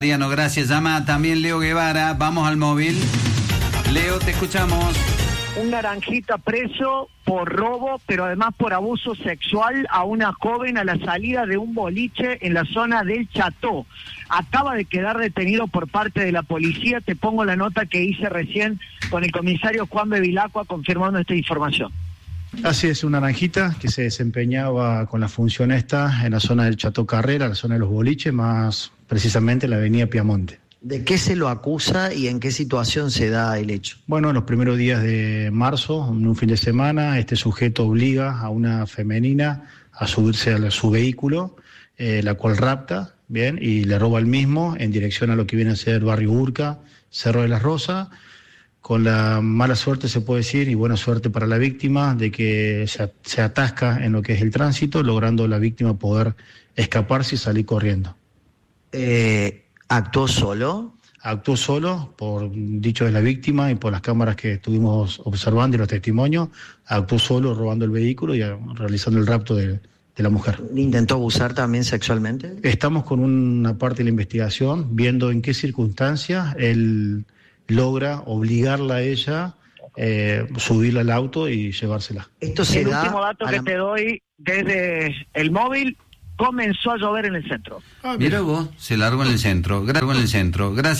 Mariano, gracias. Llama también Leo Guevara. Vamos al móvil. Leo, te escuchamos. Un naranjita preso por robo, pero además por abuso sexual a una joven a la salida de un boliche en la zona del Cható. Acaba de quedar detenido por parte de la policía. Te pongo la nota que hice recién con el comisario Juan Bevilacqua confirmando esta información. Así es, una naranjita que se desempeñaba con la función esta en la zona del Cható Carrera, la zona de los boliches, más precisamente la avenida Piamonte. ¿De qué se lo acusa y en qué situación se da el hecho? Bueno, en los primeros días de marzo, en un fin de semana, este sujeto obliga a una femenina a subirse a su vehículo, la cual rapta, bien, y le roba el mismo en dirección a lo que viene a ser Barrio Urca, Cerro de las Rosas, con la mala suerte, se puede decir, y buena suerte para la víctima, de que se atasca en lo que es el tránsito, logrando la víctima poder escaparse y salir corriendo. ¿Actuó solo? Actuó solo, por dicho de la víctima y por las cámaras que estuvimos observando y los testimonios, actuó solo robando el vehículo y realizando el rapto de la mujer. ¿Intentó abusar también sexualmente? Estamos con una parte de la investigación, viendo en qué circunstancias él logra obligarla a ella, subirla al auto y llevársela. Esto se El da último dato que te doy desde el móvil: comenzó a llover en el centro. Mira vos, se largó en el centro. Gracias.